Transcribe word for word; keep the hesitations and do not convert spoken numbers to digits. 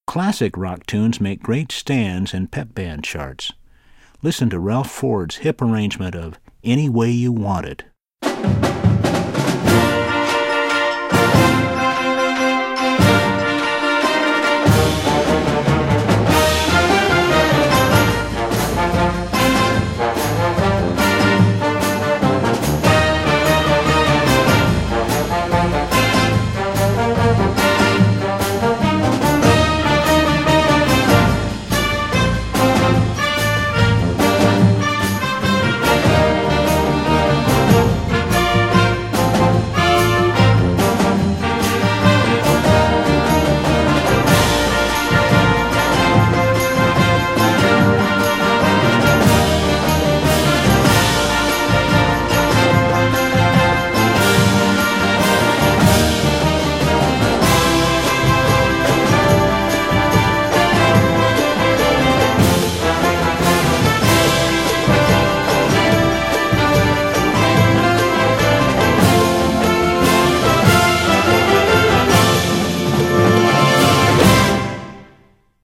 Classic rock tunes make great stands in pep band charts. Listen to Ralph Ford's hip arrangement of Any Way You Want It.